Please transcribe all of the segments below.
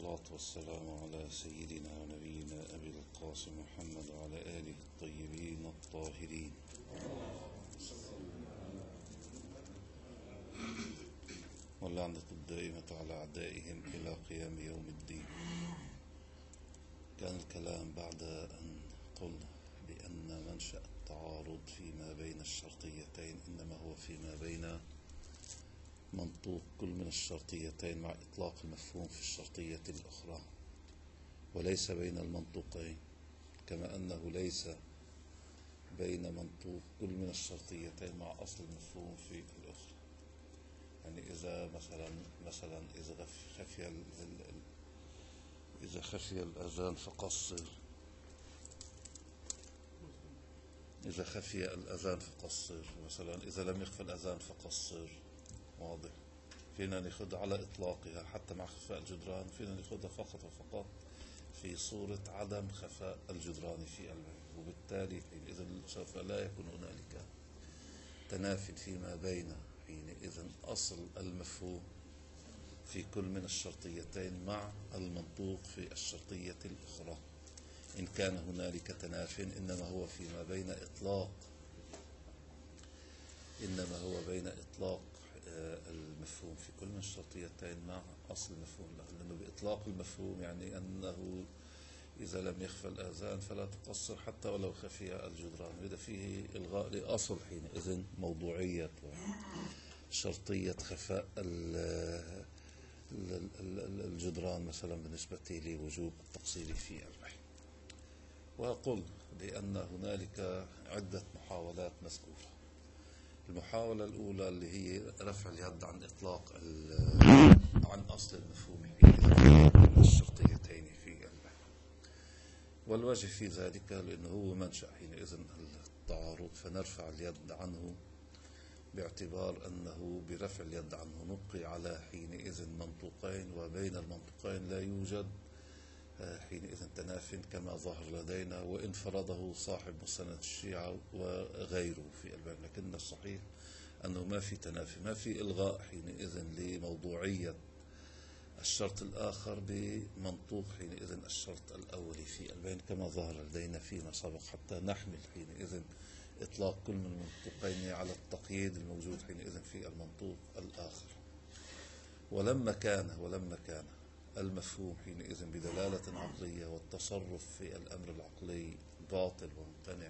والصلاة والسلام على سيدنا ونبينا أبي القاسم محمد وعلى آله الطيبين الطاهرين. واللعنة الدائمة على أعدائهم إلى قيام يوم الدين. كان الكلام بعد أن قلنا بأن منشأ التعارض فيما بين الشرطيتين إنما هو فيما بين منطوق كل من الشرطيتين مع إطلاق المفهوم في الشرطية الأخرى، وليس بين المنطوقين، كما أنه ليس بين منطوق كل من الشرطيتين مع أصل المفهوم في الأخرى. يعني إذا مثلا إذا خفي الأذان فقصر، إذا خفي الأذان فقصر، مثلا إذا لم يخفى الأذان فقصر. واضح؟ فينا ناخذها على إطلاقها حتى مع خفاء الجدران، فينا ناخذها فقط وفقط في صورة عدم خفاء الجدران في البيت، وبالتالي حينئذ سوف لا يكون هنالك تناف فيما بين حينئذ أصل المفهوم في كل من الشرطيتين مع المنطوق في الشرطية الأخرى. إن كان هنالك تناف إنما هو فيما بين إطلاق المفهوم في كل من الشرطيتين مع أصل المفهوم، لأنه بإطلاق المفهوم يعني أنه إذا لم يخفى الآذان فلا تقصر حتى ولو خفي الجدران، وإذا فيه إلغاء لأصل حينئذ موضوعية وشرطية خفاء الجدران مثلا بالنسبة لوجوب التقصير في الرحم. وقل بأن هنالك عدة محاولات مذكورة. المحاولة الأولى اللي هي رفع اليد عن أصل المفهوم في الشرطيتين في البحث، والوجه في ذلك لأنه هو منشأ حينئذ التعارض، فنرفع اليد عنه باعتبار أنه برفع اليد عنه نبقي على حينئذ منطوقين، وبين المنطوقين لا يوجد حينئذ تناف كما ظهر لدينا، وإن فرضه صاحب مستند الشيعة وغيره في الباب، لكن الصحيح أنه ما في تنافي، ما في إلغاء حينئذ لموضوعية الشرط الآخر بمنطوق حينئذ الشرط الأولي في البين كما ظهر لدينا فيما سبق، حتى نحمل حينئذ إطلاق كل من المنطوقين على التقييد الموجود حينئذ في المنطوق الآخر. ولما كان المفهوم حينئذ بدلالة عقلية والتصرف في الأمر العقلي باطل وممتنع،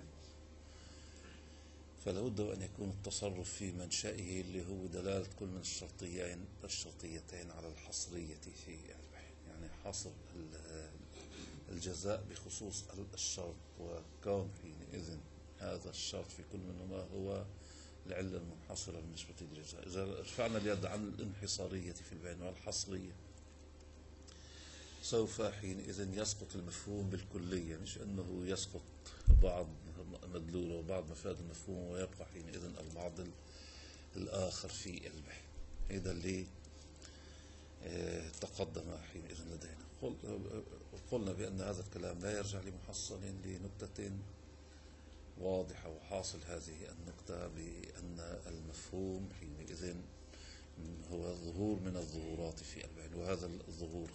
فلا بد أن يكون التصرف في منشأه اللي هو دلالة كل من الشرطيتين على الحصرية في البحث، يعني حصر الجزاء بخصوص الشرط، وكون حينئذ هذا الشرط في كل منهما هو العلة المنحصرة بالنسبة للجزاء. إذا رفعنا اليد عن الانحصارية في البين والحصرية سوف حينئذ يسقط المفهوم بالكلية، مش أنه يسقط بعض مدلوله وبعض مفاد المفهوم ويبقى حينئذ البعض الآخر في البحث. هذا اللي تقدم حينئذ لدينا. قلنا بأن هذا الكلام لا يرجع لمحصل لنكتة واضحة، وحاصل هذه النقطة بأن المفهوم حينئذ هو ظهور من الظهورات في البين، وهذا الظهور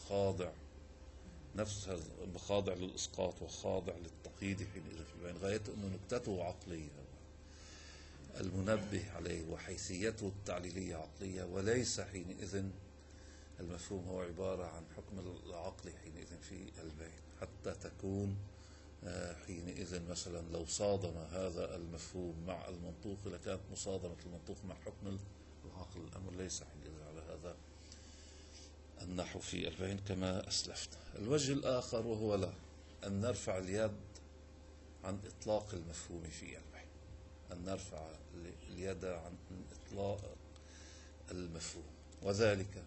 خاضع للإسقاط وخاضع للتقييد حينئذ في البين، غايته أنه نكتته عقلية، المنبه عليه وحيثيته التعليلية عقلية، وليس حينئذ المفهوم هو عبارة عن حكم العقل حينئذ في البين، حتى تكون حينئذ مثلا لو صادم هذا المفهوم مع المنطوق لكانت مصادمة المنطوق مع حكم العقل. الأمر ليس حينئذ على هذا النحو في البين كما أسلفنا. الوجه الآخر وهو أن نرفع اليد عن إطلاق المفهوم في البين، أن نرفع اليد عن إطلاق المفهوم، وذلك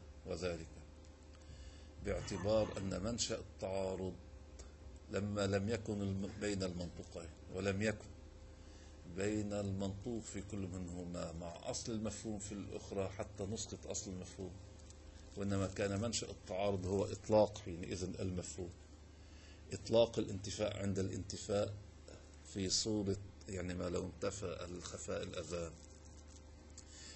باعتبار أن منشأ التعارض لما لم يكن بين المنطوقين، ولم يكن بين المنطوق في كل منهما مع أصل المفهوم في الأخرى حتى نسقط أصل المفهوم، وإنما كان منشأ التعارض هو إطلاق حينئذ المفهوم، إطلاق الانتفاء عند الانتفاء في صورة يعني ما لو انتفى الخفاء الأذان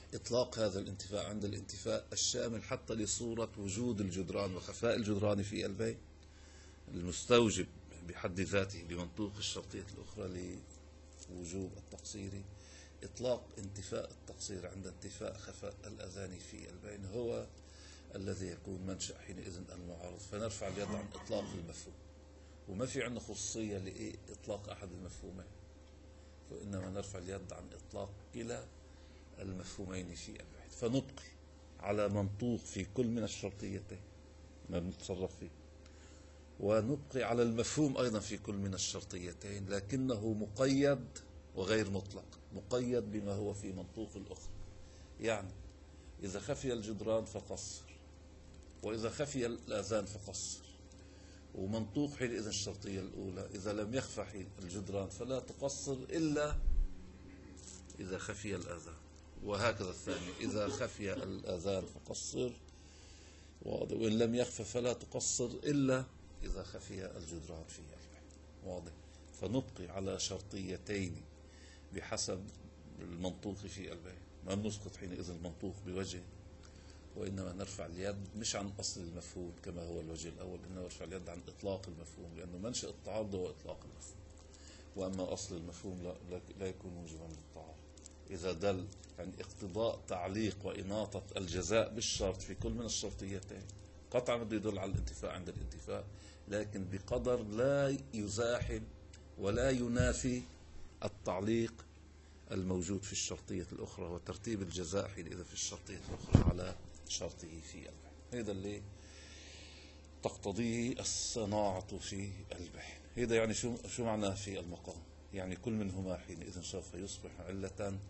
إطلاق هذا الانتفاء عند الانتفاء الشامل حتى لصورة وجود الجدران وخفاء الجدران في البيت، المستوجب بحد ذاته لمنطوق الشرطية الأخرى لوجوب التقصير. إطلاق انتفاء التقصير عند انتفاء خفاء الأذان في البين هو الذي يكون منشأ حينئذ المعارض، فنرفع اليد عن إطلاق المفهوم، وما في عندنا خصوصية لإطلاق أحد المفهومين، وإنما نرفع اليد عن إطلاق كلا المفهومين في البين، فنبقي على منطوق في كل من الشرطيتين ما بنتصرف فيه، ونبقي على المفهوم أيضا في كل من الشرطيتين، لكنه مقيد وغير مطلق، مقيد بما هو في منطوق الأخرى. يعني إذا خفي الجدران فقصر، وإذا خفي الآذان فقصر، ومنطوق حينئذ الشرطية الأولى إذا لم يخفى الجدران فلا تقصر إلا إذا خفي الآذان، وهكذا الثاني إذا خفي الآذان فقصر، وإن لم يخفى فلا تقصر إلا إذا خفي الجدران في البيت. واضح؟ فنبقي على شرطيتين بحسب المنطوق في البيت، ما نسقط حينئذ المنطوق بوجه، وإنما نرفع اليد مش عن أصل المفهوم كما هو الوجه الأول، إنما نرفع اليد عن إطلاق المفهوم، لأنه منشأ التعارض هو إطلاق المفهوم، وأما أصل المفهوم لا يكون موجبا للتعارض. إذا دل عن اقتضاء تعليق وإناطة الجزاء بالشرط في كل من الشرطيتين قطعا بده يدل على الانتفاء عند الانتفاء، لكن بقدر لا يزاحم ولا ينافي التعليق الموجود في الشرطية الأخرى وترتيب الجزاء حينئذ في الشرطية الأخرى على شرطه في البيع. هذا اللي تقتضيه الصناعة في البيع. هذا يعني شو معناه في المقام؟ يعني كل منهما حينئذ سوف يصبح علة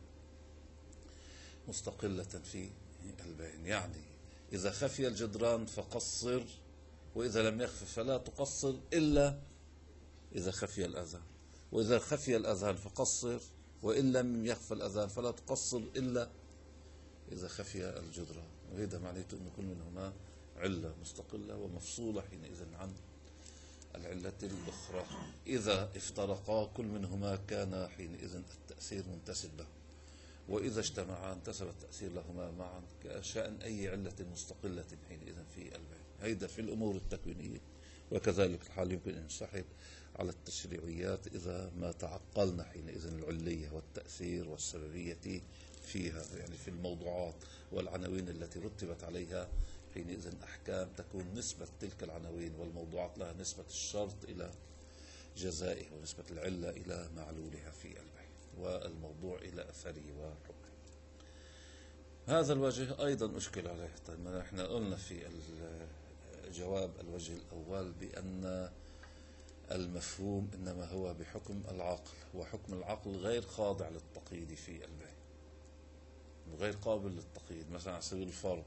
مستقلة في البيع. يعني إذا خفي الجدران فقصر، وإذا لم يخف فلا تقصر إلا إذا خفي الأذان، وإذا خفي الأذان فقصر، وإن لم يخفى الأذان فلا تقصر إلا إذا خفي الجدران. وهذا معناته أن كل منهما علة مستقلة ومفصولة حينئذ عن العلة الأخرى. إذا افترقا كل منهما كان حينئذ التأثير منتسب له، وإذا اجتمعا انتسب التأثير لهما معا كشأن أي علة مستقلة حينئذ في البيع. هيدا في الأمور التكوينية، وكذلك الحال يمكن أن ينسحب على التشريعيات إذا ما تعقلنا حينئذ العلية والتأثير والسببية فيها، يعني في الموضوعات والعناوين التي رتبت عليها حينئذ أحكام تكون نسبة تلك العناوين والموضوعات لها نسبة الشرط إلى جزائه، ونسبة العلة إلى معلولها في البيع، والموضوع إلى أثره وحكمه. هذا الوجه أيضا أشكل عليه. طيب نحن قلنا في الجواب الوجه الأول بأن المفهوم إنما هو بحكم العقل، وحكم العقل غير خاضع للتقييد في البيع، وغير قابل للتقييد. مثلا على سبيل الفرض،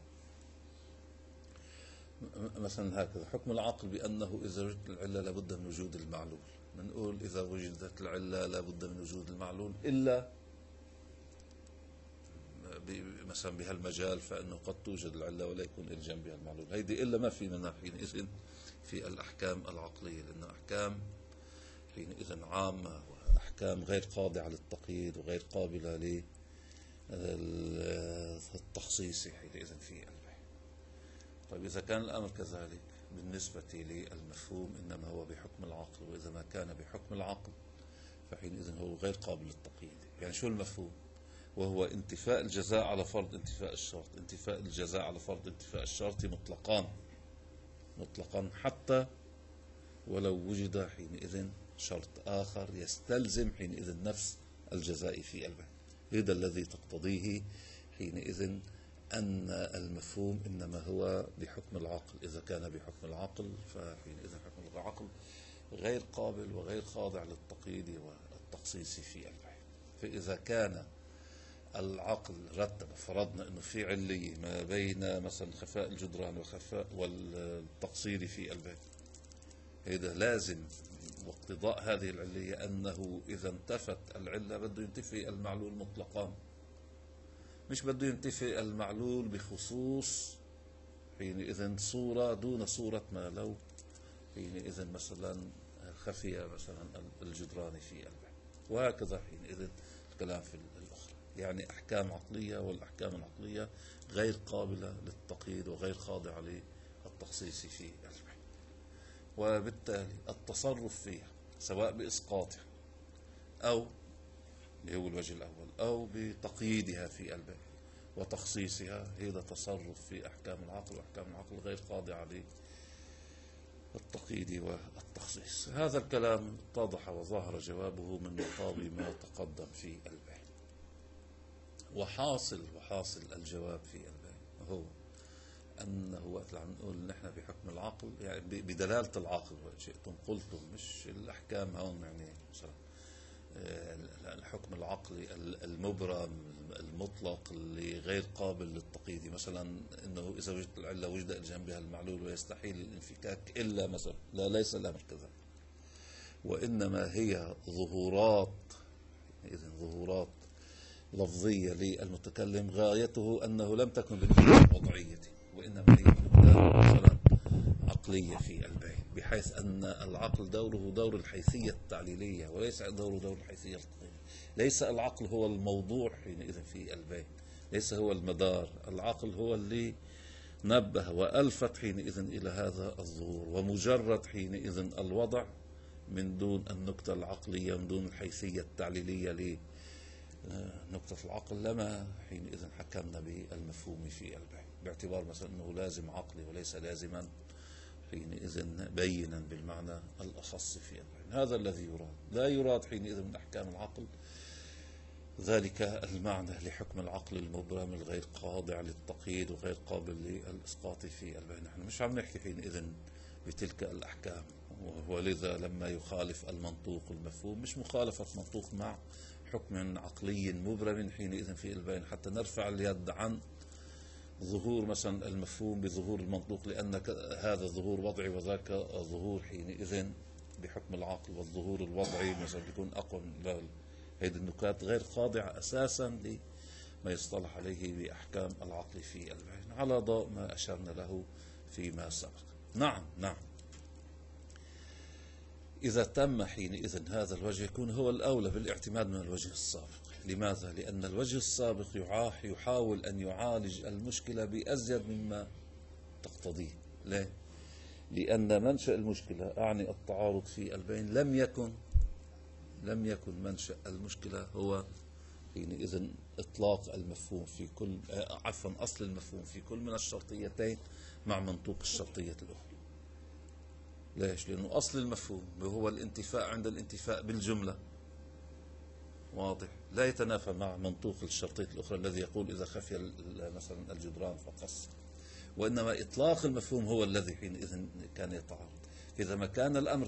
مثلا هكذا حكم العقل بأنه إذا وجدت العلة لابد من وجود المعلول، بنقول إذا وجدت العلة لابد من وجود المعلول إلا مثلا بهالمجال فإنه قد توجد العلة ولا يكون إلزام بها المعلول. هيدي إلا ما في منها حينئذ في الأحكام العقلية، لأن أحكام حينئذ عامة وأحكام غير خاضعة للتقييد وغير قابلة للتخصيص حينئذ في البيع. طيب إذا كان الأمر كذلك بالنسبة للمفهوم إنما هو بحكم العقل، وإذا ما كان بحكم العقل فحينئذ هو غير قابل للتقييد. يعني شو المفهوم؟ وهو انتفاء الجزاء على فرض انتفاء الشرط. انتفاء الجزاء على فرض انتفاء الشرط مطلقا حتى ولو وجد حينئذ شرط آخر يستلزم حينئذ نفس الجزاء في البيع. هذا الذي تقتضيه حينئذ أن المفهوم إنما هو بحكم العقل. إذا كان بحكم العقل فحينئذ حكم العقل غير قابل وغير خاضع للتقييد والتخصيص في البيع. فإذا كان العقل رتب، فرضنا أنه في علية ما بين مثلا خفاء الجدران وخفاء والتقصير في البيع، هذا لازم واقتضاء هذه العلية أنه إذا انتفت العلة بده ينتفي المعلول مطلقا، مش بده ينتفي المعلول بخصوص حينئذ صورة دون صورة ما لو حينئذ مثلا خفي مثلا الجدران في البيع، وهكذا حينئذ الكلام في الأخرى. يعني أحكام عقلية، والأحكام العقلية غير قابلة للتقييد وغير خاضعة للتخصيص في البين، وبالتالي التصرف فيها سواء بإسقاطها أو اللي هو الوجه الأول أو بتقييدها في البين وتخصيصها، هذا تصرف في أحكام العقل، وأحكام العقل غير خاضعة للتقييد والتخصيص. هذا الكلام اتضح وظهر جوابه من مقابل ما تقدم في البين. وحاصل الجواب في البين هو أنه وقت عم نقول نحن بحكم العقل، يعني بدلالة العقل وإن شئتم قلتم، مش الأحكام هون، يعني مثلا الحكم العقلي المبرم المطلق اللي غير قابل للتقييد، مثلا انه اذا وجدت العله وجد جنبها المعلول ويستحيل الانفكاك الا مثلا، لا، ليس الامر كذا، وانما هي ظهورات، اذا ظهورات لفظيه للمتكلم غايته انه لم تكن بالجهه الوضعيه، وانما هي مثلا عقليه في البين، بحيث ان العقل دوره دور الحيثيه التعليليه وليس دور الحيثيه التقييديه. ليس العقل هو الموضوع حينئذ في البين، ليس هو المدار، العقل هو اللي نبه وألفت حينئذ إلى هذا الظهور، ومجرد حينئذ الوضع من دون النكتة العقلية، من دون الحيثية التعليلية لنكتة العقل، لما حينئذ حكمنا بالمفهوم في البين، باعتبار مثلا أنه لازم عقلي وليس لازما حينئذ بينا بالمعنى الأخص في البين. هذا الذي يراد، لا يراد حينئذ من أحكام العقل ذلك المعنى لحكم العقل المبرم الغير خاضع للتقييد وغير قابل للإسقاط في البين. نحن مش عم نحكي حينئذ بتلك الأحكام، ولذا لما يخالف المنطوق المفهوم مش مخالفة منطوق مع حكم عقلي مبرم حينئذ في البين حتى نرفع اليد عن ظهور مثلا المفهوم بظهور المنطوق، لأن هذا ظهور وضعي وذاك ظهور حينئذ بحكم العقل، والظهور الوضعي مثلا بيكون أقوى من هذه النكات غير خاضعة أساسا لما يصطلح عليه بأحكام العقل في البين، على ضوء ما أشرنا له فيما سبق. نعم، إذا تم حينئذ هذا الوجه يكون هو الأولى بالاعتماد من الوجه السابق. لماذا؟ لأن الوجه السابق يحاول أن يعالج المشكلة بأزيد مما تقتضيه. ليه؟ لأن منشأ المشكلة، أعني التعارض في البين، لم يكن منشأ المشكلة هو حينئذ إطلاق المفهوم في كل أصل المفهوم في كل من الشرطيتين مع منطوق الشرطية الأخرى. ليش؟ لأنه أصل المفهوم هو الانتفاء عند الانتفاء بالجملة، واضح، لا يتنافى مع منطوق الشرطية الأخرى الذي يقول إذا خفي مثلا الجدران فقص، وإنما إطلاق المفهوم هو الذي حينئذ كان يتعارض. إذا ما كان الأمر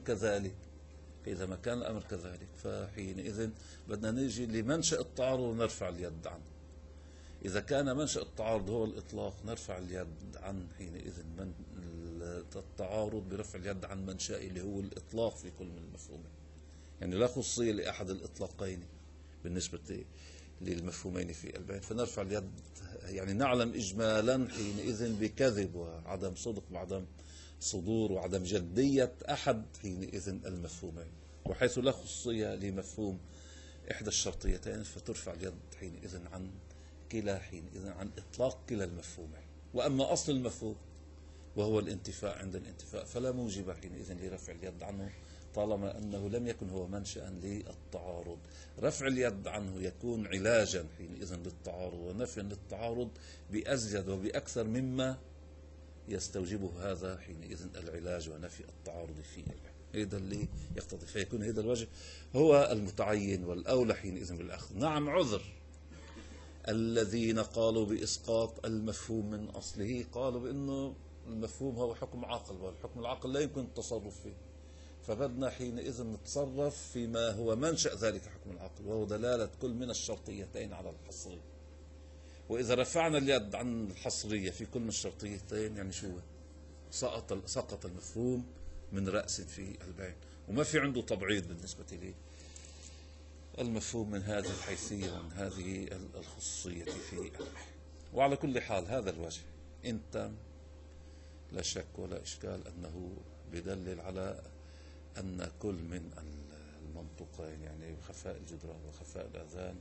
كذلك فحينئذ بدنا نيجي لمنشأ التعارض ونرفع اليد عنه. إذا كان منشأ التعارض هو الإطلاق نرفع اليد عن حينئذ من التعارض برفع اليد عن منشأ اللي هو الإطلاق في كل من المفهومين، يعني لا خصية لأحد الإطلاقين بالنسبة للمفهومين في البين، فنرفع اليد، يعني نعلم إجمالا حينئذ بكذب وعدم صدق وعدم صدور وعدم جدية أحد حينئذ المفهومين، وحيث لا خصية لمفهوم إحدى الشرطيتين فترفع اليد حينئذ عن إطلاق كلا المفهومين. وأما أصل المفهوم وهو الانتفاء عند الانتفاء فلا موجب حينئذ لرفع اليد عنه طالما أنه لم يكن هو منشأ للتعارض. رفع اليد عنه يكون علاجا حينئذ للتعارض ونفيا للتعارض بأزيد وبأكثر مما يستوجبه هذا حينئذ العلاج ونفي التعارض فيه. هذا اللي يقتضي، فيكون هذا الوجه هو المتعين والأولى حينئذ بالأخذ. نعم، عذر الذين قالوا بإسقاط المفهوم من أصله، قالوا بأنه المفهوم هو حكم عقل، والحكم العقل لا يمكن التصرف فيه، فبدنا حينئذ نتصرف فيما هو منشأ ذلك حكم العقل، وهو دلالة كل من الشرطيتين على الحصرية. وإذا رفعنا اليد عن الحصرية في كل من الشرطيتين يعني شو؟ سقط المفهوم من رأس في البين، وما في عنده تبعيض بالنسبة لي المفهوم من هذه الحيثية ومن هذه الخصوصية في البين. وعلى كل حال هذا الوجه إن تم لا شك ولا إشكال أنه بدلل على أن كل من المنطقين، يعني خفاء الجدران وخفاء الأذان،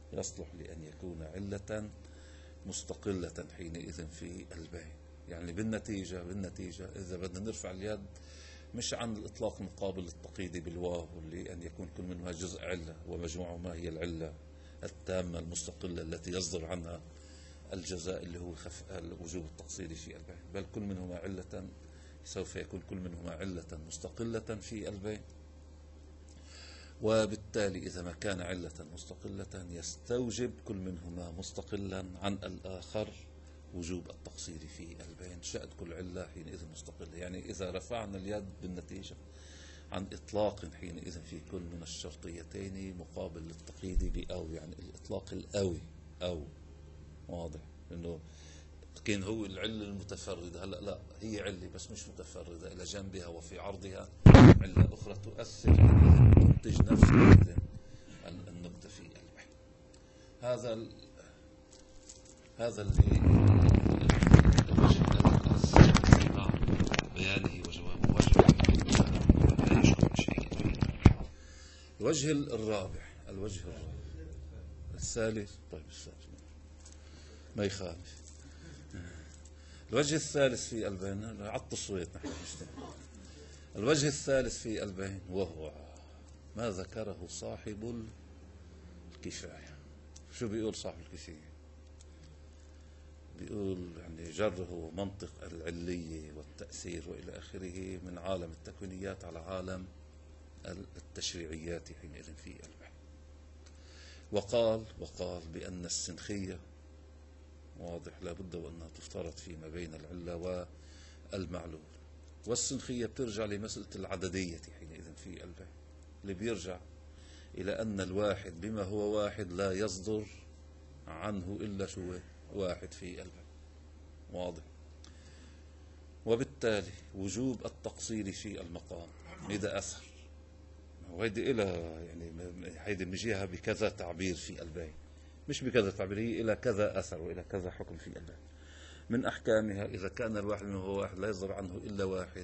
يصلح لأن يكون علة مستقلة حينئذ في البين. يعني بالنتيجة إذا بدنا نرفع اليد مش عن الإطلاق المقابل للتقييد بالواو، واللي أن يكون كل منها جزء علة ومجموعهما هي العلة التامة المستقلة التي يصدر عنها الجزاء اللي هو وجوب التقصير في البين، بل كل منهما علة، سوف يكون كل منهما علة مستقلة في البين. وبالتالي إذا ما كان علة مستقلة يستوجب كل منهما مستقلا عن الآخر وجوب التقصير في البين، شأن كل علة حينئذ مستقلة. يعني إذا رفعنا اليد بالنتيجة عن إطلاق حينئذ في كل من الشرطيتين مقابل للتقييد بأو، يعني الإطلاق الأوي أو واضح إنه كان هو العلة المتفردة، هلا لا، هي علة بس مش متفردة، إلى جنبها وفي عرضها علة أخرى تؤثر تنتج نفس النكتة في البين. هذا اللي الوجه الذي مع بيانه وجوابه وجه لا يشكل شيء. الوجه الرابع الثالث، طيب الثالث ما يخالف. الوجه الثالث في البين، عطوا شوية نحن الوجه الثالث في البين وهو ما ذكره صاحب الكفاية. شو بيقول صاحب الكفاية؟ بيقول يعني جره منطق العلية والتأثير وإلى آخره من عالم التكوينيات على عالم التشريعيات حينئذ في البين. وقال بأن السنخية واضح لابد وأنها تفترض فيما بين العلة والمعلول، والسنخية بترجع لمسألة العددية حينئذ في البين، اللي بيرجع إلى أن الواحد بما هو واحد لا يصدر عنه إلا شو واحد في البين، واضح. وبالتالي وجوب التقصير في المقام إذا أثر، وهيدي إلى يعني هيدي بنجيها بكذا تعبير في البين، مش بكذا تعبير، هي إلى كذا أثر وإلى كذا حكم في البين. من أحكامها إذا كان الواحد منه هو واحد لا يصدر عنه إلا واحد،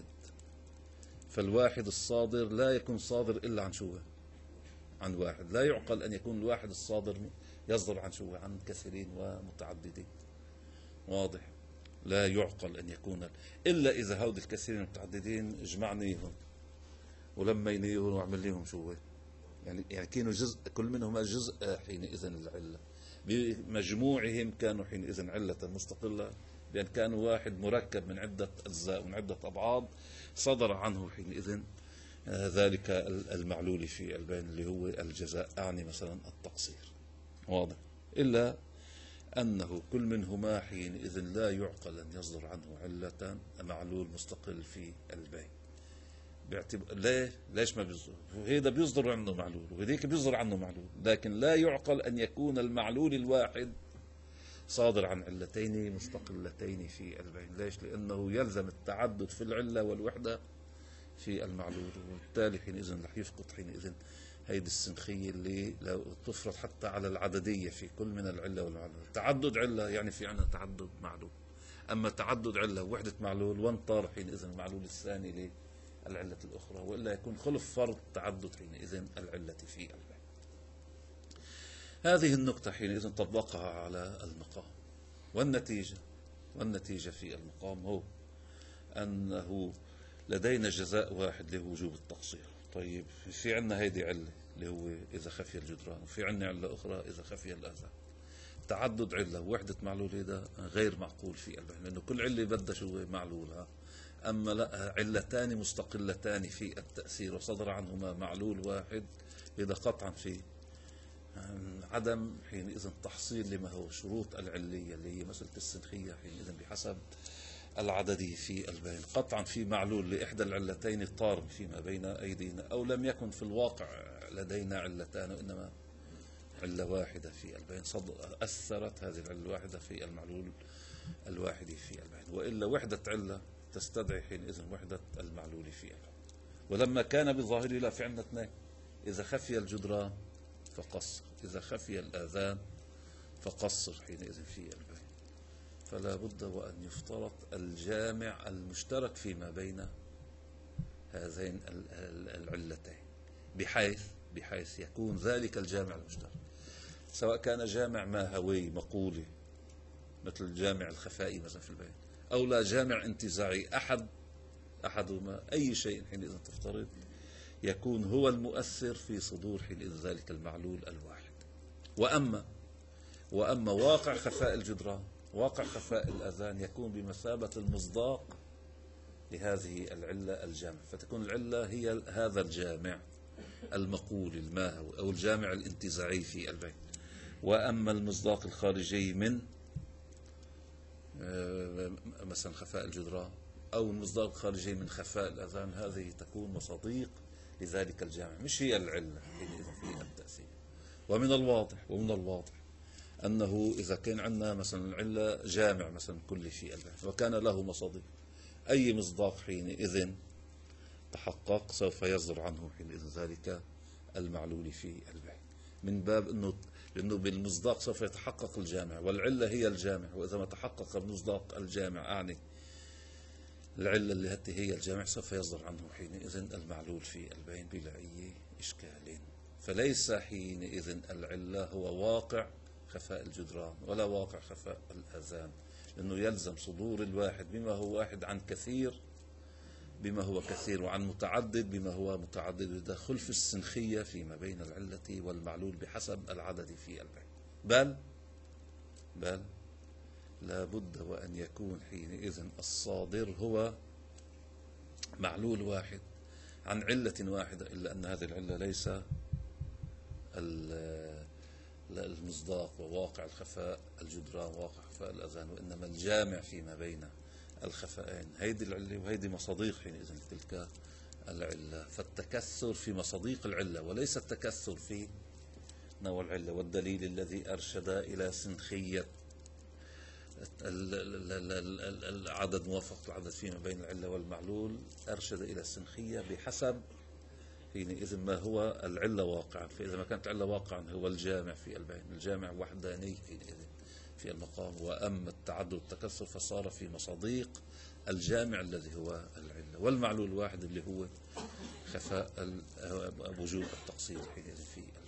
فالواحد الصادر لا يكون صادر إلا عن شو؟ عن واحد. لا يعقل أن يكون الواحد الصادر يصدر عن شو؟ عن كثيرين ومتعددين، واضح. لا يعقل أن يكون إلا إذا هود الكثيرين المتعددين جمعنيهم ولمينيهم وعمل لهم شو، يعني كانوا جزء، كل منهم جزء حينئذ العلة، بمجموعهم كانوا حينئذ علة مستقلة، بأن كانوا واحد مركب من عدة أجزاء ومن عدة أبعاد صدر عنه حينئذ ذلك المعلول في البين اللي هو الجزاء، أعني مثلا التقصير، واضح. إلا أنه كل منهما حينئذ لا يعقل أن يصدر عنه علة معلول مستقل في البين. ليش ما بيصدر؟ هذا بيصدر عنه معلول وهذيك بيصدر عنه معلول، لكن لا يعقل أن يكون المعلول الواحد صادر عن علتين مستقلتين في البين. ليش؟ لأنه يلزم التعدد في العلة والوحدة في المعلول، وبالتالي حينئذ رح يسقط حينئذ هيدي السنخية اللي لو تفرض حتى على العددية في كل من العلة والمعلول. تعدد علة يعني في عنا تعدد معلول، أما تعدد علة ووحدة معلول وانطر حينئذ المعلول الثاني للعلة الأخرى، وإلا يكون خلف فرض تعدد حينئذ العلة في البين. هذه النقطة حينئذ طبقها على المقام، والنتيجة في المقام هو أنه لدينا جزاء واحد له وجوب التقصير. طيب في عنا هيدي علة اللي هو إذا خفي الجدران، وفي عنا علة أخرى إذا خفي الآذان. تعدد علة ووحدة معلول هذا غير معقول في البين، لأنه كل علة بدها شو معلولها. أما لا، علتان مستقلتان في التأثير وصدر عنهما معلول واحد، إذا قطعا في عدم حينئذ تحصيل لما هو شروط العلية اللي هي مسألة السنخية حينئذ بحسب العددي في البين. قطعا في معلول لإحدى العلتين طار فيما بين أيدينا، أو لم يكن في الواقع لدينا علتان وإنما علة واحدة في البين، أثرت هذه العلة الواحدة في المعلول الواحد في البين، وإلا وحدة علة تستدعي حينئذ وحدة المعلول في البين. ولما كان بظاهره لا، في عندنا اثنين، إذا خفي الجدران فقصر، إذا خفي الآذان فقصر حينئذ في البين. فلا بد وأن يفترض الجامع المشترك فيما بين هذين العلتين، بحيث يكون ذلك الجامع المشترك سواء كان جامع ماهوي مقولي مثل الجامع الخفائي مثلا في البيان، أو لا جامع انتزاعي، أحدهما أي شيء حينئذ تفترض يكون هو المؤثر في صدور حينئذ ذلك المعلول الواحد. وأما واقع خفاء الجدران، واقع خفاء الأذان يكون بمثابة المصداق لهذه العلة الجامع، فتكون العلة هي هذا الجامع المقول الماهوي أو الجامع الانتزاعي في البيت. وأما المصداق الخارجي من مثلا خفاء الجدران أو المصداق الخارجي من خفاء الأذان، هذه تكون مصاديق لذلك الجامع، مش هي العلة في التأثير. ومن الواضح أنه إذا كان عندنا مثلا العلة جامع مثلا كلي في البيت وكان له مصاديق، أي مصداق حينئذ تحقق سوف يصدر عنه حينئذ ذلك المعلول في البيت، من باب لأنه بالمصداق سوف يتحقق الجامع، والعلة هي الجامع، وإذا ما تحقق المصداق الجامع أعني العلة التي هي الجامع سوف يصدر عنه حينئذ المعلول في البين بلا أي إشكال. فليس حينئذ العلة هو واقع خفاء الجدران ولا واقع خفاء الأذان، لأنه يلزم صدور الواحد بما هو واحد عن كثير بما هو كثير، وعن متعدد بما هو متعدد، وده خلف السنخية فيما بين العلة والمعلول بحسب العدد في البين. بل لا بد وأن يكون حينئذ الصادر هو معلول واحد عن علة واحدة، إلا أن هذه العلة ليس المصداق وواقع الخفاء الجدران وواقع خفاء الأذان، وإنما الجامع فيما بين الخفائين. هيدي العلة وهيدي مصاديق حينئذ تلك العلة، فالتكثر في مصاديق العلة وليس التكثر في نوع العلة. والدليل الذي أرشد إلى سنخية العدد موافقة العدد فيما بين العلة والمعلول أرشد إلى السنخية بحسب حينئذ ما هو العلة واقعا. فإذا ما كانت العلة واقعا هو الجامع في البين، الجامع وحداني حينئذ في المقام، وأما التعدد والتكثر فصار في مصاديق الجامع الذي هو العلة، والمعلول الواحد اللي هو خفاء وجوب التقصير حينئذ في البين.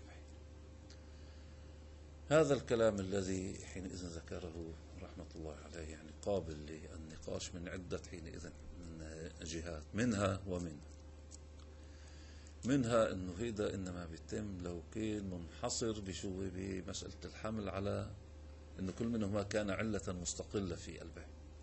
هذا الكلام الذي حينئذ ذكره رحمة الله عليه يعني قابل للنقاش من عدة حينئذ من جهات، منها انه هيدا انما بيتم لو كان منحصر بمسألة الحمل على انه كل منهما كان علة مستقلة في البين.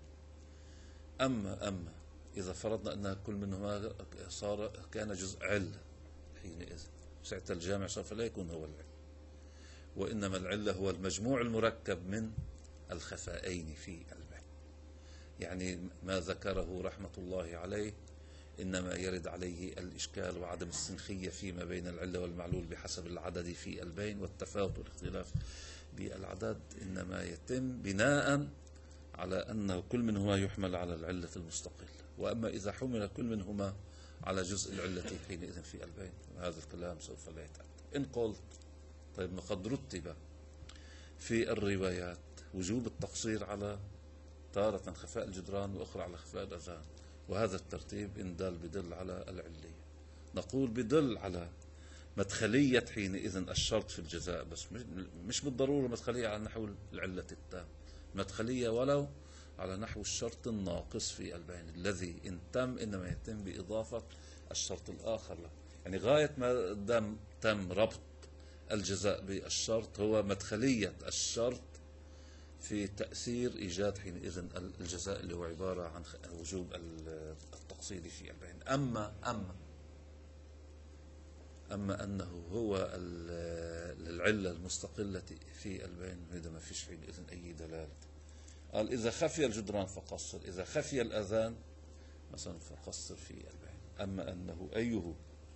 اما اذا فرضنا ان كل منهما كان جزء علة حينئذ ساعة الجامع سوف لا يكون هو العلة، وإنما العلة هو المجموع المركب من الخفائين في البين. يعني ما ذكره رحمة الله عليه إنما يرد عليه الإشكال وعدم السنخية فيما بين العلة والمعلول بحسب العدد في البين، والتفاوت والاختلاف بالأعداد إنما يتم بناء على أنه كل منهما يحمل على العلة المستقلة. وأما إذا حمل كل منهما على جزء العلة حينئذ في البين، وهذا الكلام سوف لا يتأتى. إن قلت طيب قد رتب في الروايات وجوب التقصير على تارة خفاء الجدران وأخرى على خفاء الأذان، وهذا الترتيب إن دل بدل على العلية، نقول بدل على مدخلية حينئذ الشرط في الجزاء، بس مش بالضرورة مدخلية على نحو العلة التام، مدخلية ولو على نحو الشرط الناقص في البين الذي إن تم إنما يتم بإضافة الشرط الآخر له. يعني غاية ما دام تم ربط الجزاء بالشرط هو مدخلية الشرط في تأثير إيجاد حينئذ الجزاء اللي هو عبارة عن وجوب التقصير في البين. أما أنه هو العلة المستقلة في البين هذا ما فيش حينئذ أي دلالة. قال إذا خفي الجدران فقصر، إذا خفي الأذان مثلا فقصر في البين. أما أنه أيه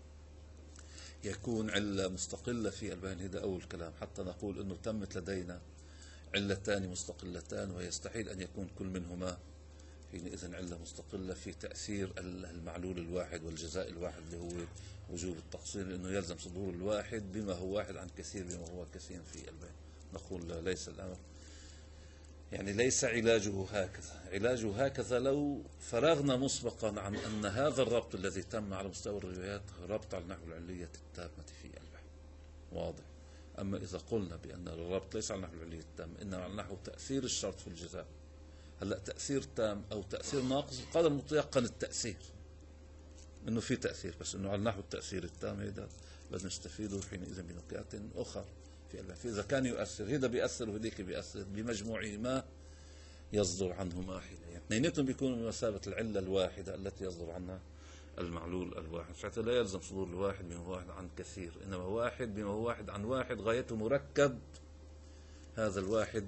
يكون علة مستقلة في البين هذا أول كلام، حتى نقول أنه تمت لدينا علتان مستقلتان، ويستحيل أن يكون كل منهما حينئذ علة مستقلة في تأثير المعلول الواحد والجزاء الواحد اللي هو وجوب التقصير، لأنه يلزم صدور الواحد بما هو واحد عن كثير بما هو كثير في البين. نقول لا، ليس الأمر يعني ليس علاجه هكذا. علاجه هكذا لو فرغنا مسبقا عن أن هذا الربط الذي تم على مستوى الروايات ربط على نحو العلية التامة في البين. واضح. أما إذا قلنا بأن الربط ليس على نحو العلية التام إنما على نحو تأثير الشرط في الجزاء، هلا تأثير تام أو تأثير ناقص قدر متيقن التأثير إنه في تأثير، بس إنه على نحو التأثير التام هذا بدنا نستفيده حينئذ بنكات أخرى في البحث. إذا كان يؤثر هذا بيأثر وهذيك بيأثر بمجموعهما يصدر عنهما حين اثنيناتهم بيكونوا بمثابة العلة الواحدة التي يصدر عنها المعلول الواحد. حتى لا يلزم صدور الواحد بما هو واحد عن كثير، إنما واحد بما هو واحد عن واحد غايته مركب هذا الواحد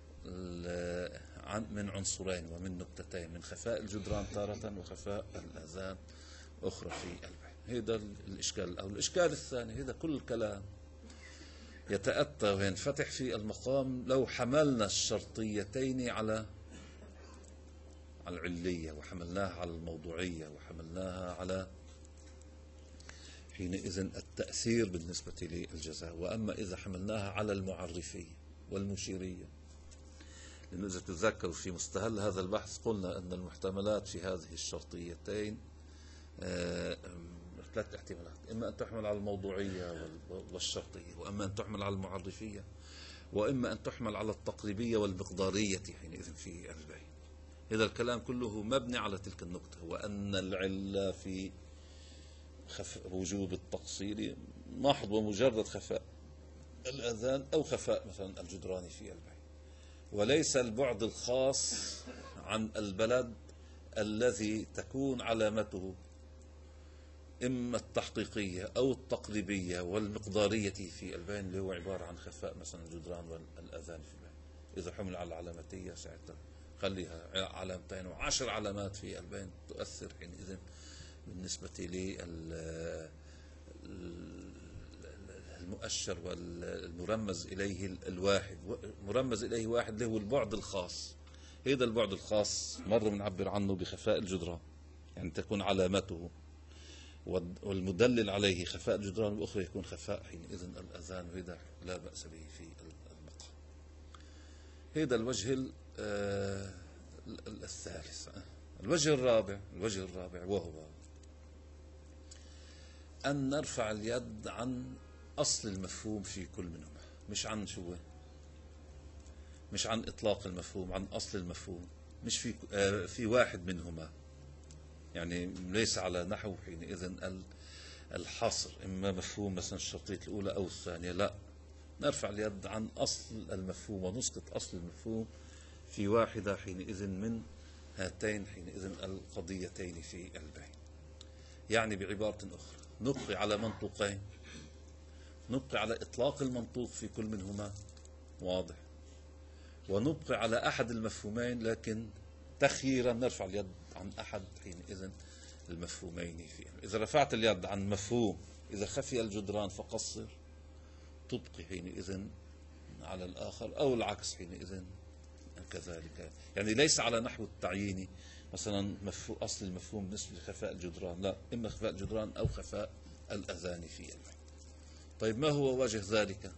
من عنصرين ومن نكتتين، من خفاء الجدران تارة وخفاء الأذان أخرى في البحث. هذا الإشكال الأول. الإشكال الثاني، هذا كل الكلام يتأتى وينفتح في المقام لو حملنا الشرطيتين على العلية وحملناها على الموضوعية وحملناها على حينئذ التأثير بالنسبة للجزاء. وأما إذا حملناها على المعرفية والمشيرية، لأنه إذا تتذكروا في مستهل هذا البحث قلنا أن المحتملات في هذه الشرطيتين ثلاث احتمالات: إما أن تحمل على الموضوعية والشرطية، وإما أن تحمل على المعرفية، وإما أن تحمل على التقريبية والمقدارية حينئذ في البيان. هذا الكلام كله مبني على تلك النقطة، وأن العلة في وجوب التقصير محض ومجرد خفاء الأذان أو خفاء مثلا الجدران في البيان، وليس البعد الخاص عن البلد الذي تكون علامته إما التحقيقية أو التقريبية والمقدارية في البيان، اللي هو عبارة عن خفاء مثلا الجدران والأذان في البيان. إذا حمل على العلامتية ساعتها خليها علامتين و10 علامات في البيان تؤثر حينئذ بالنسبة للمؤشر والمرمز إليه الواحد. مرمز إليه واحد اللي هو البعد الخاص. هذا البعد الخاص مرة بنعبر عنه بخفاء الجدران، يعني تكون علامته، والمدلل عليه خفاء الجدران، الأخرى يكون خفاء حينئذ الأذان، وهذا لا بأس به في المقام. هذا الوجه الثالث. الوجه الرابع وهو أن نرفع اليد عن أصل المفهوم في كل منهما، مش عن إطلاق المفهوم، عن أصل المفهوم، مش في واحد منهما. يعني ليس على نحو حينئذ الحصر، إما مفهوم مثلا الشرطية الأولى أو الثانية، لا، نرفع اليد عن أصل المفهوم ونسقط أصل المفهوم في واحدة حينئذ من هاتين حينئذ القضيتين في البيان. يعني بعبارة أخرى نبقي على منطوقين، نبقي على إطلاق المنطوق في كل منهما، واضح، ونبقي على أحد المفهومين لكن تخييرا نرفع اليد عن أحد حينئذ المفهومين فيه. إذا رفعت اليد عن مفهوم إذا خفي الجدران فقصر، تبقي حينئذ على الآخر، أو العكس حينئذ كذلك. يعني ليس على نحو التعيين مثلا أصل المفهوم بالنسبة لخفاء الجدران، لا، إما خفاء الجدران أو خفاء الأذان في البيت. طيب ما هو وجه ذلك؟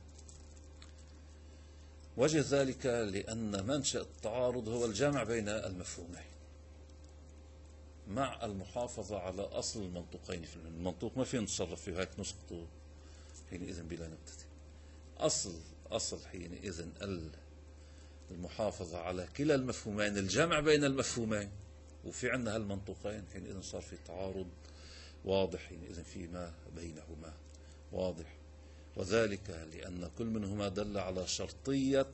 وجه ذلك لأن منشأ التعارض هو الجمع بين المفهومين مع المحافظة على أصل المنطوقين في المنطوق. ما فينا نتصرف فيه، هيك نسقطه حينئذ بلا نكتة. أصل حينئذ المحافظة على كلا المفهومين، الجمع بين المفهومين، وفي عندنا هالمنطوقين حينئذ صار في تعارض واضح حينئذ فيما بينهما، واضح. وذلك لأن كل منهما دل على شرطية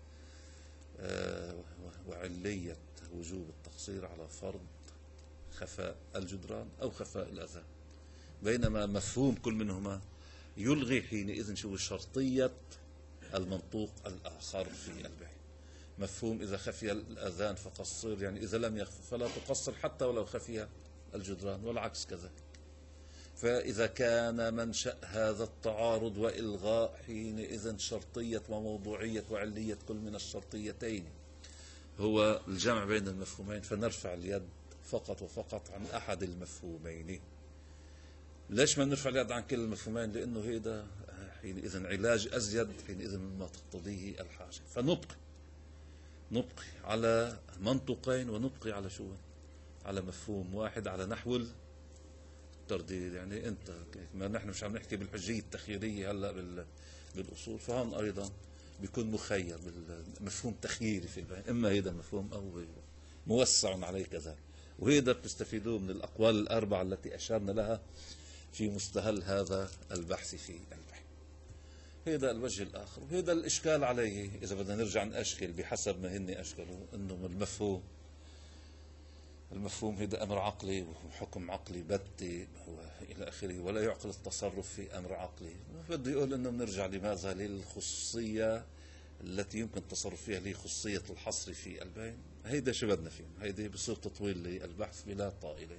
وعلية وجوب التقصير على فرض خفاء الجدران أو خفاء الأذان، بينما مفهوم كل منهما يلغي حينئذ شرطية المنطوق الآخر في البيت. مفهوم إذا خفي الأذان فقصر، يعني إذا لم يخف فلا تقصر حتى ولو خفي الجدران، والعكس كذلك. فإذا كان منشأ هذا التعارض وإلغاء حينئذ شرطية وموضوعية وعلية كل من الشرطيتين هو الجمع بين المفهومين، فنرفع اليد فقط وفقط عن أحد المفهومين. ليش ما نرفع اليد عن كل المفهومين؟ لأنه هذا حينئذ علاج أزيد حينئذ مما تقتضيه الحاجة. نبقي على منطقين، ونبقي على شو؟ على مفهوم واحد على نحو الترديد. يعني انت ما نحن مش عم نحكي بالحجية التخييرية هلا بالأصول، فهون أيضا بيكون مخير بالمفهوم تخييري في البيان، إما هذا المفهوم أو موسع عليه كذلك. وهذا بتستفيدوه من الأقوال الأربعة التي أشرنا لها في مستهل هذا البحث في البحث. هذا الوجه الآخر، وهذا الإشكال عليه إذا بدنا نرجع نأشكل بحسب ما هن أشكلوا، أنه المفهوم هذا أمر عقلي وحكم عقلي بتي إلى آخره، ولا يعقل التصرف في أمر عقلي. بده يقول أنه بنرجع لماذا؟ للخصوصية التي يمكن التصرف فيها، اللي هي خصوصية الحصر في البين. هيدا شو بدنا فيه، هيدا بصير تطويل للبحث بلا طائلين.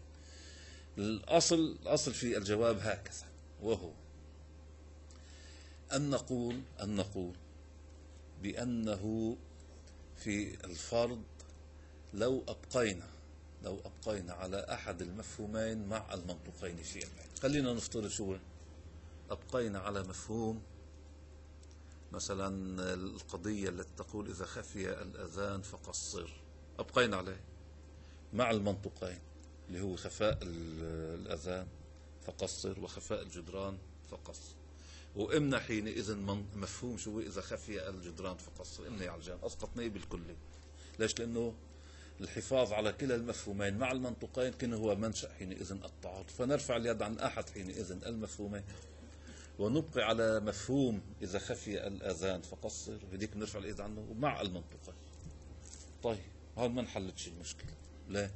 الأصل في الجواب هكذا، وهو أن نقول بأنه في الفرض لو أبقينا على أحد المفهومين مع المنطوقين في البين. خلينا نفترض شو أبقينا على مفهوم مثلا القضية التي تقول إذا خفي الأذان فقصر، أبقينا عليه مع المنطوقين اللي هو خفاء الأذان فقصر وخفاء الجدران فقصر. وإمنا حينئذ مفهوم شو إذا خفي الجدران فقصر، إمنا على الجانب أسقطناه بالكلي. ليش؟ لأنه الحفاظ على كلا المفهومين مع المنطوقين كان هو منشأ حينئذ التعارض، فنرفع اليد عن أحد حينئذ المفهومين ونبقي على مفهوم إذا خفي الأذان فقصر، وهديك نرفع اليد عنه مع المنطوقين. طيب هون ما انحلتش المشكلة. لا،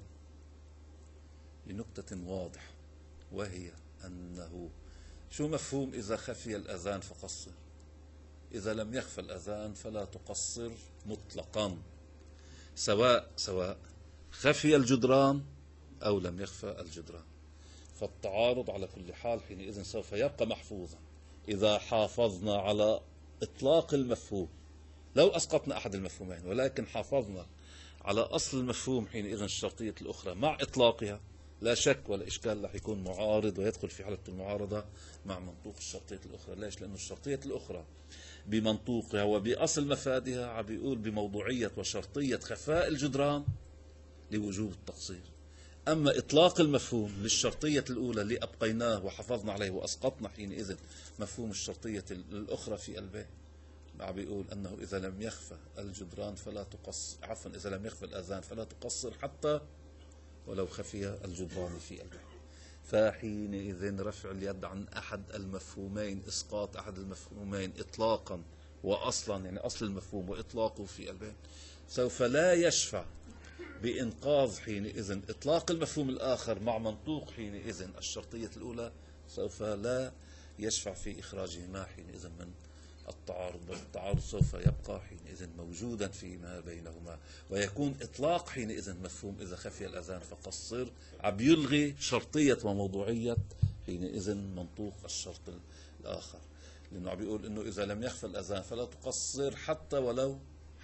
لنكتة واضحة، وهي أنه شو مفهوم إذا خفي الأذان فقصر؟ إذا لم يخفى الأذان فلا تقصر مطلقا، سواء خفي الجدران أو لم يخفى الجدران. فالتعارض على كل حال حينئذ سوف يبقى محفوظا إذا حافظنا على إطلاق المفهوم. لو أسقطنا أحد المفهومين ولكن حافظنا على أصل المفهوم حينئذ الشرطية الأخرى مع إطلاقها، لا شك ولا إشكال رح يكون معارض ويدخل في حالة المعارضة مع منطوق الشرطية الأخرى. ليش؟ لأن الشرطية الأخرى بمنطوقها وبأصل مفادها عم بيقول بموضوعية وشرطية خفاء الجدران لوجوب التقصير. أما إطلاق المفهوم للشرطية الأولى اللي أبقيناه وحفظنا عليه وأسقطنا حينئذ مفهوم الشرطية الأخرى في الباء، عم بيقول أنه إذا لم يخفى الجدران فلا تقصر، عفوا إذا لم يخفى الأذان فلا تقصر حتى ولو خفي الجدران في الباء. فحينئذ رفع اليد عن أحد المفهومين، إسقاط أحد المفهومين إطلاقا وأصلا، يعني أصل المفهوم وإطلاقه في الباء، سوف لا يشفع بإنقاذ حينئذ إطلاق المفهوم الآخر مع منطوق حينئذ الشرطية الأولى، سوف لا يشفع في إخراجهما حينئذ من التعارض، بل التعارض سوف يبقى حينئذ موجودا فيما بينهما، ويكون إطلاق حينئذ مفهوم إذا خفي الأذان فقصر عم يلغي شرطية وموضوعية حينئذ منطوق الشرط الآخر، لأنه عم بيقول إنه إذا لم يخفى الأذان فلا تقصر حتى ولو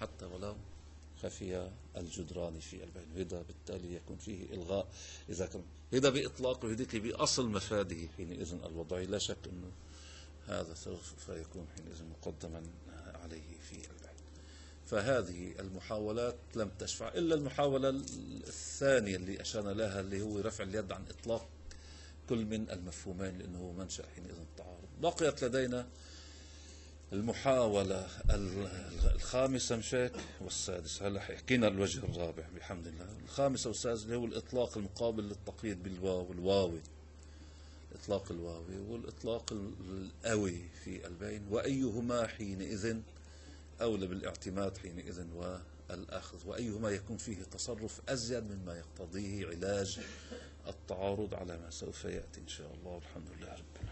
خفي الجدران في البين. هذا بالتالي يكون فيه إلغاء إذا كان هذا بإطلاقه هذيك بأصل مفاده حينئذ الوضعي. لا شك أنه هذا سوف يكون حينئذ مقدما عليه في البين. فهذه المحاولات لم تشفع إلا المحاولة الثانية اللي أشرنا لها، اللي هو رفع اليد عن إطلاق كل من المفهومين لأنه منشأ حينئذ التعارض. بقيت لدينا المحاولة الخامسة مشاك والسادسة. هلا حكينا الوجه الرابع بحمد الله. الخامسة والسادسة اللي هو الإطلاق المقابل للتقييد بالواو، الواوي، إطلاق الواوي والإطلاق الأوي في البين، وأيهما حينئذ أولى بالاعتماد حينئذ والأخذ، وأيهما يكون فيه تصرف أزيد مما يقتضيه علاج التعارض على ما سوف يأتي إن شاء الله. والحمد لله رب العالمين.